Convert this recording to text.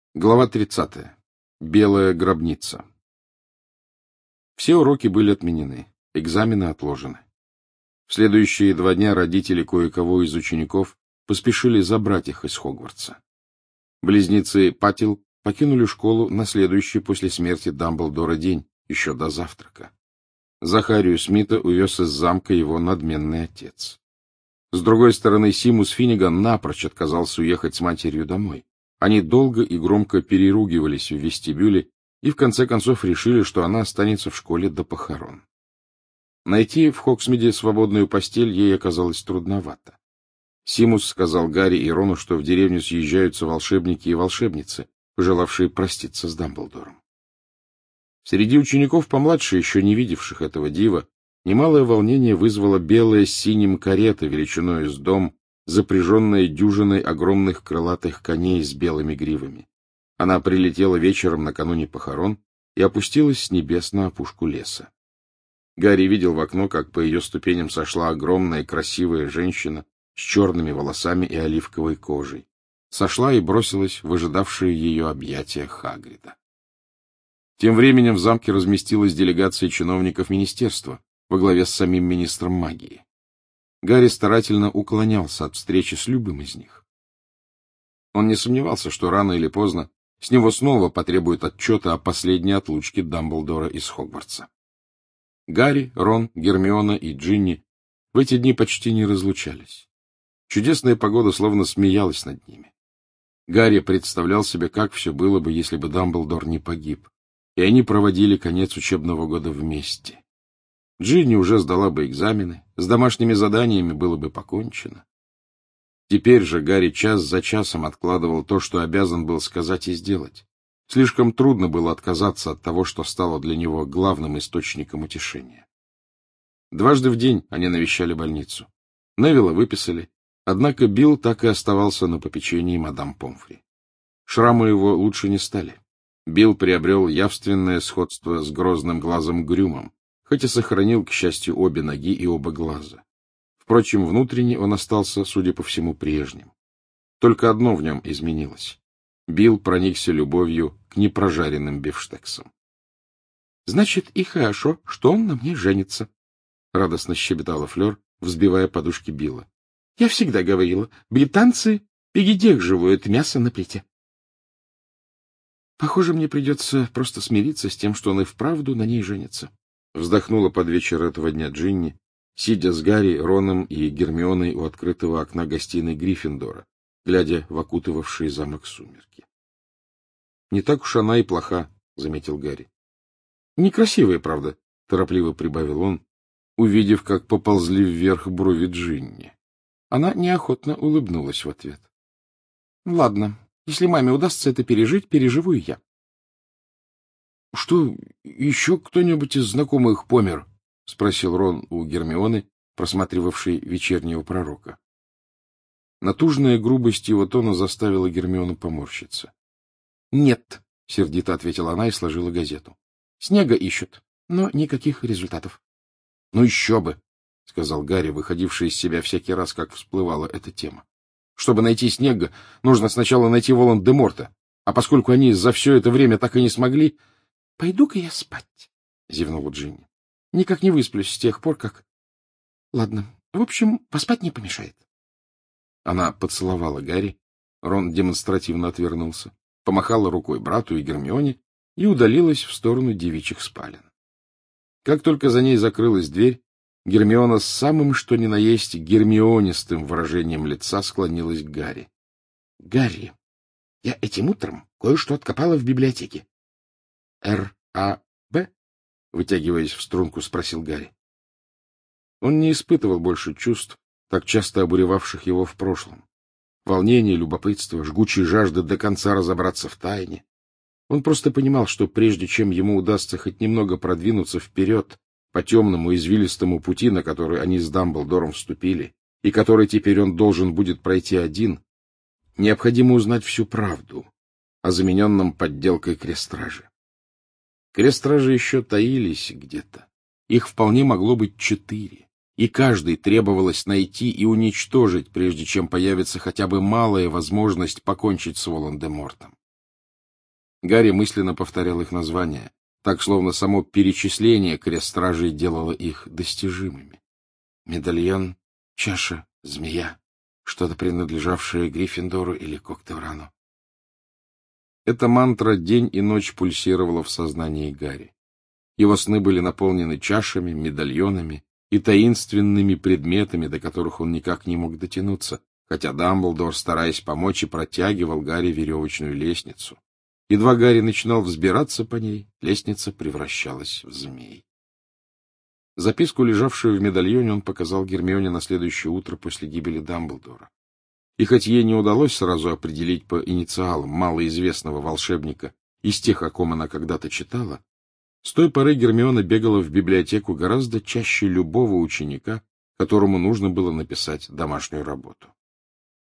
Глава 30. Белая гробница. Все уроки были отменены, экзамены отложены. В следующие 2 дня родители кое-кого из учеников поспешили забрать их из Хогвартса. Близнецы Паттил покинули школу на следующий после смерти Дамблдора день, еще до завтрака. Захарию Смита увез из замка его надменный отец. С другой стороны, Симус Финниган напрочь отказался уехать с матерью домой. Они долго и громко переругивались в вестибюле и в конце концов решили, что она останется в школе до похорон. Найти в Хоксмиде свободную постель ей оказалось трудновато. Симус сказал Гарри и Рону, что в деревню съезжаются волшебники и волшебницы, пожелавшие проститься с Дамблдором. Среди учеников помладше, еще не видевших этого дива, немалое волнение вызвала белая с синим карета величиной с дом, запряженная дюжиной огромных крылатых коней с белыми гривами. Она прилетела вечером накануне похорон и опустилась с небес на опушку леса. Гарри видел в окно, как по ее ступеням сошла огромная красивая женщина с черными волосами и оливковой кожей. Сошла и бросилась в ожидавшие ее объятия Хагрида. Тем временем в замке разместилась делегация чиновников министерства во главе с самим министром магии. Гарри старательно уклонялся от встречи с любым из них. Он не сомневался, что рано или поздно с него снова потребуют отчета о последней отлучке Дамблдора из Хогвартса. Гарри, Рон, Гермиона и Джинни в эти дни почти не разлучались. Чудесная погода словно смеялась над ними. Гарри представлял себе, как все было бы, если бы Дамблдор не погиб, и они проводили конец учебного года вместе. Джинни уже сдала бы экзамены, с домашними заданиями было бы покончено. Теперь же Гарри час за часом откладывал то, что обязан был сказать и сделать. Слишком трудно было отказаться от того, что стало для него главным источником утешения. 2 раза в день они навещали больницу. Невилла выписали, однако Билл так и оставался на попечении мадам Помфри. Шрамы его лучше не стали. Билл приобрел явственное сходство с грозным глазом Грюмом, хоть и сохранил, к счастью, обе ноги и оба глаза. Впрочем, внутренне он остался, судя по всему, прежним. Только одно в нем изменилось. Билл проникся любовью к непрожаренным бифштексам. — Значит, и хорошо, что он на мне женится, — радостно щебетала Флёр, взбивая подушки Билла. — Я всегда говорила, британцы передерживают мясо на плите. Похоже, мне придется просто смириться с тем, что он и вправду на ней женится. Вздохнула под вечер этого дня Джинни, сидя с Гарри, Роном и Гермионой у открытого окна гостиной Гриффиндора, глядя в окутывавшие замок сумерки. — Не так уж она и плоха, — заметил Гарри. — Некрасивая, правда, — торопливо прибавил он, увидев, как поползли вверх брови Джинни. Она неохотно улыбнулась в ответ. — Ладно, если маме удастся это пережить, переживу и я. — Что, еще кто-нибудь из знакомых помер? — спросил Рон у Гермионы, просматривавшей вечернего пророка. Натужная грубость его тона заставила Гермиону поморщиться. — Нет, — сердито ответила она и сложила газету. — Снега ищут, но никаких результатов. — Ну еще бы, — сказал Гарри, выходивший из себя всякий раз, как всплывала эта тема. — Чтобы найти Снега, нужно сначала найти Волан-де-Морта, а поскольку они за все это время так и не смогли... — Пойду-ка я спать, — зевнула Джинни. — Никак не высплюсь с тех пор, как... Ладно, в общем, поспать не помешает. Она поцеловала Гарри, Рон демонстративно отвернулся, помахала рукой брату и Гермионе и удалилась в сторону девичьих спален. Как только за ней закрылась дверь, Гермиона с самым что ни на есть гермионистым выражением лица склонилась к Гарри. — Гарри, я этим утром кое-что откопала в библиотеке. — Р.А.Б.? — вытягиваясь в струнку, спросил Гарри. Он не испытывал больше чувств, так часто обуревавших его в прошлом. Волнение, любопытство, жгучей жажды до конца разобраться в тайне. Он просто понимал, что прежде чем ему удастся хоть немного продвинуться вперед по темному извилистому пути, на который они с Дамблдором вступили, и который теперь он должен будет пройти один, необходимо узнать всю правду о замененном подделкой крестраже. Крестражи еще таились где-то. Их вполне могло быть 4, и каждый требовалось найти и уничтожить, прежде чем появится хотя бы малая возможность покончить с Волан-де-Мортом. Гарри мысленно повторял их названия, так, словно само перечисление крест-стражей делало их достижимыми. Медальон, чаша, змея, что-то принадлежавшее Гриффиндору или Когтеврану. Эта мантра день и ночь пульсировала в сознании Гарри. Его сны были наполнены чашами, медальонами и таинственными предметами, до которых он никак не мог дотянуться, хотя Дамблдор, стараясь помочь, и протягивал Гарри веревочную лестницу. Едва Гарри начинал взбираться по ней, лестница превращалась в змей. Записку, лежавшую в медальоне, он показал Гермионе на следующее утро после гибели Дамблдора. И хоть ей не удалось сразу определить по инициалам малоизвестного волшебника из тех, о ком она когда-то читала, с той поры Гермиона бегала в библиотеку гораздо чаще любого ученика, которому нужно было написать домашнюю работу.